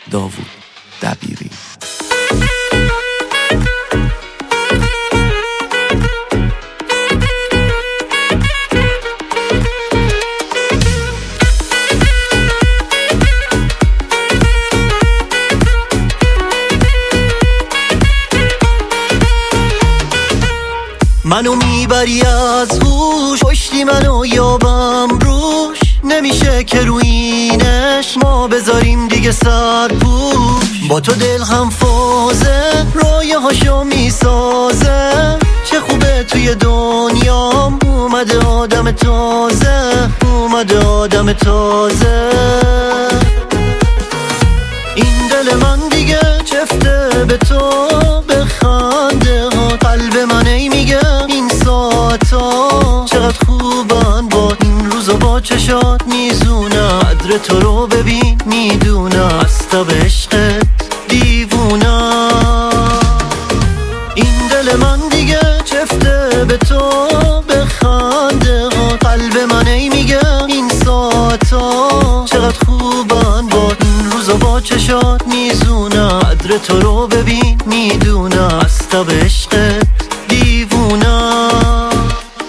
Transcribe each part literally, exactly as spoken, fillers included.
داوود دبیری. منو میبری از هوش، پشتی منو یابم روش، نمیشه که روینش ما بذاریم دیگه سر پوش. با تو دل هم فازه، رایه هاشو میسازه، چه خوبه توی دنیام اومده آدم تازه، اومده آدم تازه. این دل من دیگه چفته به تو، به خنده ها قلب من ای میگه این ساعتا چقدر خوبن، با این روزا با چشات میزونم، قدر تو رو ببین میدونم، از تا به عشقت دیوونم. این دل من دیگه چفته به تو، به خنده ها قلب من ای میگه این ساعتا چقدر خوبن، با این روزا با چشات میزونم، قدر تو رو ببین میدونم، از تا به عشقت دیوونم.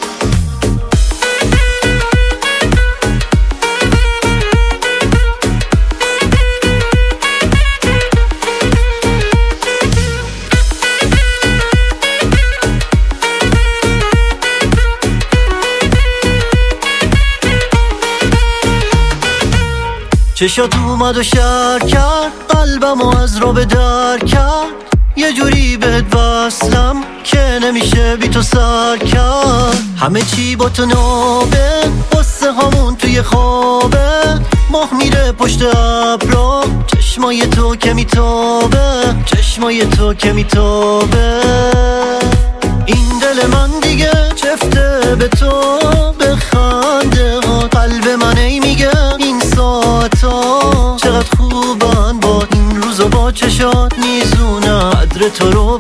چشات اومد و شر کرد، قلبمو از رو به در کرد، یه جوری بهت وصلم که نمیشه بی تو سر کرد. همه چی با تو نابه، قصه هامون توی خوابه، ماه میره پشت ابرا، چشمای تو که میتابه، چشمای تو که میتابه. این دل من دیگه چفته به تو، به خنده ها قلب من ای میگه این ساعتا چقدر خوبن، با این روزا با چشات میزونم، قدر تو رو